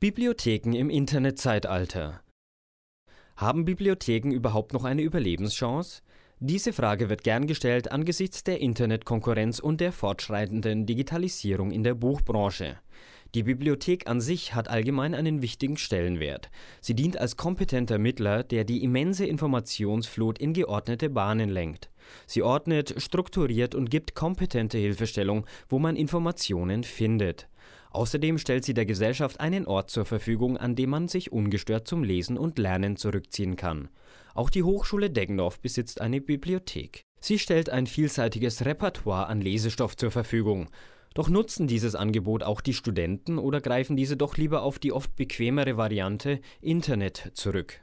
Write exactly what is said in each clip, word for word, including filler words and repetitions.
Bibliotheken im Internetzeitalter. Haben Bibliotheken überhaupt noch eine Überlebenschance? Diese Frage wird gern gestellt angesichts der Internetkonkurrenz und der fortschreitenden Digitalisierung in der Buchbranche. Die Bibliothek an sich hat allgemein einen wichtigen Stellenwert. Sie dient als kompetenter Mittler, der die immense Informationsflut in geordnete Bahnen lenkt. Sie ordnet, strukturiert und gibt kompetente Hilfestellung, wo man Informationen findet. Außerdem stellt sie der Gesellschaft einen Ort zur Verfügung, an dem man sich ungestört zum Lesen und Lernen zurückziehen kann. Auch die Hochschule Deggendorf besitzt eine Bibliothek. Sie stellt ein vielseitiges Repertoire an Lesestoff zur Verfügung. Doch nutzen dieses Angebot auch die Studenten oder greifen diese doch lieber auf die oft bequemere Variante Internet zurück?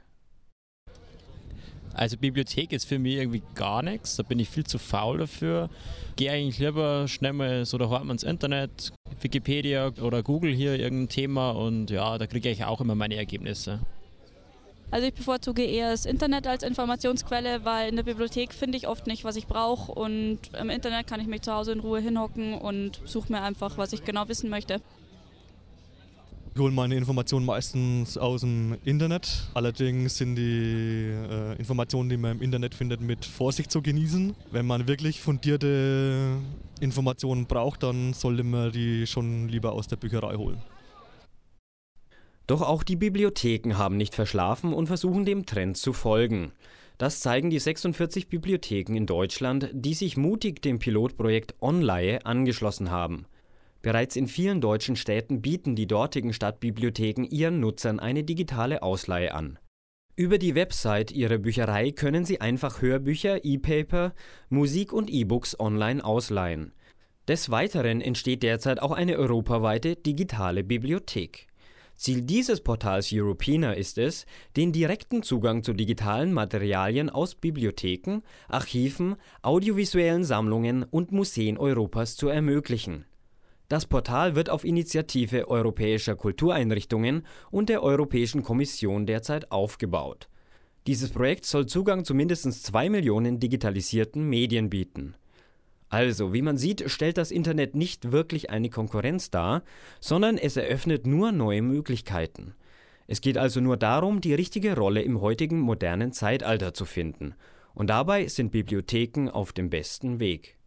Also Bibliothek ist für mich irgendwie gar nichts, da bin ich viel zu faul dafür. Gehe eigentlich lieber schnell mal so daheim ins Internet, Wikipedia oder Google hier irgendein Thema und ja, da kriege ich auch immer meine Ergebnisse. Also ich bevorzuge eher das Internet als Informationsquelle, weil in der Bibliothek finde ich oft nicht, was ich brauche und im Internet kann ich mich zu Hause in Ruhe hinhocken und suche mir einfach, was ich genau wissen möchte. Ich hole meine Informationen meistens aus dem Internet. Allerdings sind die äh, Informationen, die man im Internet findet, mit Vorsicht zu genießen. Wenn man wirklich fundierte Informationen braucht, dann sollte man die schon lieber aus der Bücherei holen. Doch auch die Bibliotheken haben nicht verschlafen und versuchen dem Trend zu folgen. Das zeigen die sechsundvierzig Bibliotheken in Deutschland, die sich mutig dem Pilotprojekt Onleihe angeschlossen haben. Bereits in vielen deutschen Städten bieten die dortigen Stadtbibliotheken ihren Nutzern eine digitale Ausleihe an. Über die Website ihrer Bücherei können sie einfach Hörbücher, E-Paper, Musik und E-Books online ausleihen. Des Weiteren entsteht derzeit auch eine europaweite digitale Bibliothek. Ziel dieses Portals Europeana ist es, den direkten Zugang zu digitalen Materialien aus Bibliotheken, Archiven, audiovisuellen Sammlungen und Museen Europas zu ermöglichen. Das Portal wird auf Initiative europäischer Kultureinrichtungen und der Europäischen Kommission derzeit aufgebaut. Dieses Projekt soll Zugang zu mindestens zwei Millionen digitalisierten Medien bieten. Also, wie man sieht, stellt das Internet nicht wirklich eine Konkurrenz dar, sondern es eröffnet nur neue Möglichkeiten. Es geht also nur darum, die richtige Rolle im heutigen modernen Zeitalter zu finden. Und dabei sind Bibliotheken auf dem besten Weg.